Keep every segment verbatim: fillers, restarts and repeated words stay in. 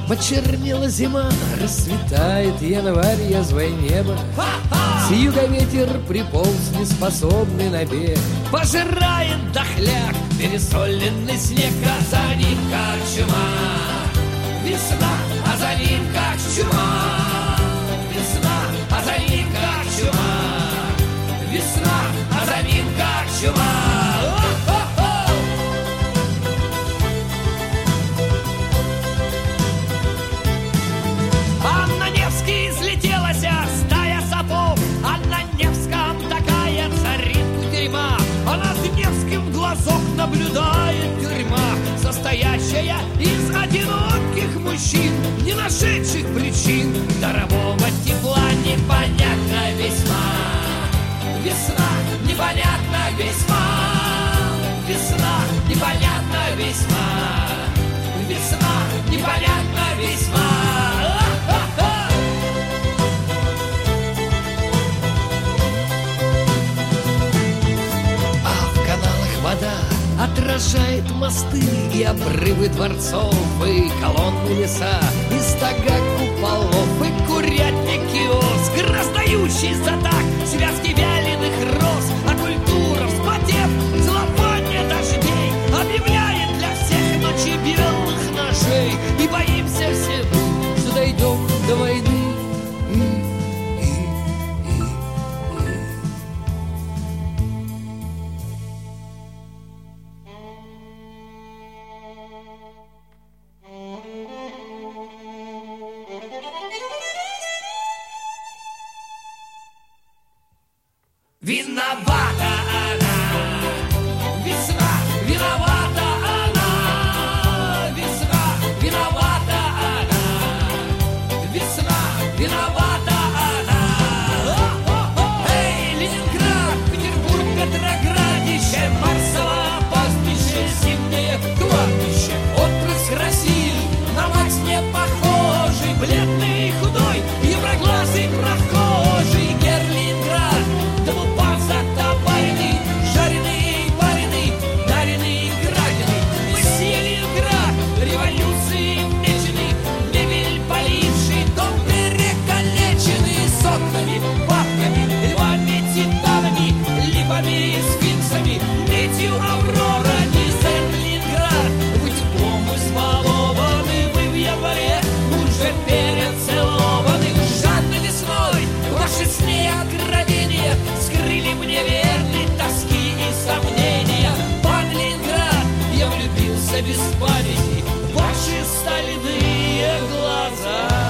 Почернела зима, расцветает январь, язвое небо. С юга ветер приполз, неспособный на бег. Пожирает дохляк, пересоленный снег, а за ним как чума. Весна, а за ним как чума. Весна, а за ним как чума. Весна, а за ним как чума. Стая сапог, а на Невском такая царит тюрьма. А над Невским глазок наблюдает тюрьма, состоящая из одиноких мужчин, не нашедших причин дарового тепла. Непонятно весьма. Весна, непонятно весьма. Весна, непонятно весьма. Весна, непонятно весьма. Вода отражает мосты и обрывы дворцов, и колонны леса, и стога куполов, и курятник киоск, раздающий за так связки вяленых роз. А культура, вспотев, целлофане дождей, объявляет для всех ночи белых ножей. И боимся все мы, что дойдем до войны. Виновата она, весна, виновата она, весна, виновата она, весна, виновата она. Эй, Ленинград, Петербург, Петроградище, Марсово пастбище, зимнее кладбище, отпрыск России, на мать не похожий, бледный и худой, евроглазый прохожий, Герлинград. Жареный, вареный, дареный, градиный. Мы съели Ленинград, революции меченый, мебель поливший, дом перекалеченный, с окнами, бабками, львами, титанами, липами, сфинксами, медью Аврора, дизель Ленинград. Вы теплом избалованы, вы в январе уже перецелованы. Жадной весной ваши сны откровения скрыли мне верный тоски и сомнения. Пан Ленинград, я влюбился без памяти в ваши стальные глаза.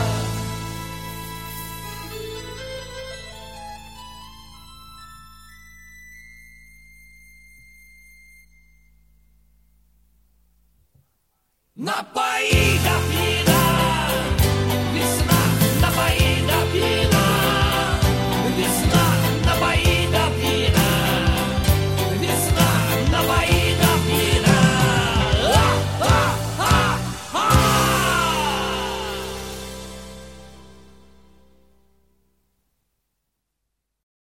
Напои, да